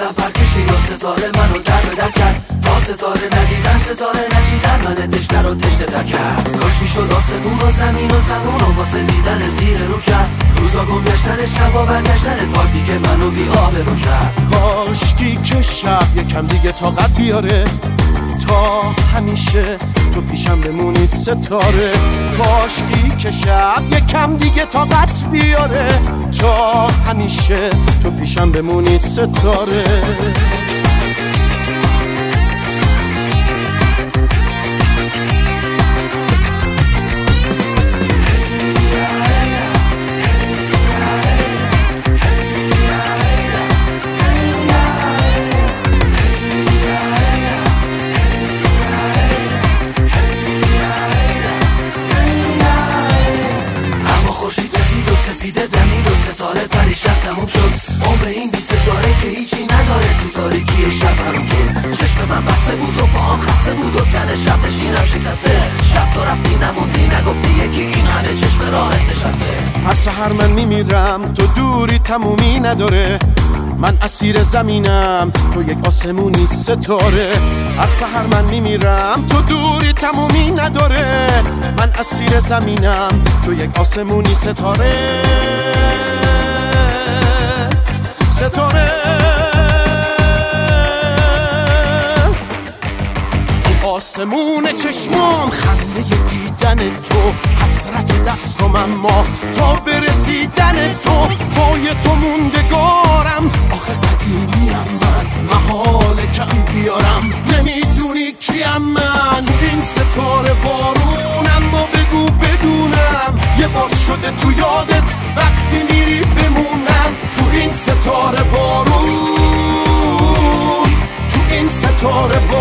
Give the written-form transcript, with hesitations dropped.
دلم پر کشید و ستاره منو در به در کرد. تا ستاره ندیدن ستاره نشیدن من تشنه رو تشنه در کرد. کاش میشد آسمون و زمین و زمان و واسه دیدن زیر رو کرد. روزا گم گشتن شبا برگشتن پاک دیگه منو بی آب رو کرد. کاشکی که شب یکم دیگه طاقت بیاره، تا همیشه تو پیشم بمونی ستاره. کاشکی که شب یکم دیگه طاقت بیاره، تا همیشه تو پیشم بمونی ستاره. پیده دمید و ستاره پریشب تموم شد. عمر این بی ستاره که هیچی نداره تو تاریکی شب حروم شد. چشم من بسته بود و پاهم خسته بود و تن شب نشینم شکسته. شب تو رفتی نموندی نگفتی یکی این همه چشم راحت نشسته. هر سحر من میمیرم تو دوری تمومی نداره. من اسیر زمینم تو یک آسمونی ستاره. هر سحر من میمیرم تو دوری تمومی نداره. من اسیر زمینم تو یک آسمونی ستاره. ستاره تو آسمون چشمام خنده دیدن تو، حسرت دستم اما تا برسیدن تو. پای تو موندگارم آخه قدیمیم من، محاله کم بیارم نمیدونی کیم من. تو این ستاره بارون اما بگو بدونم یه بار شده تو یادت وقتی میری بمونم. تو این ستاره بارون، تو این ستاره بارون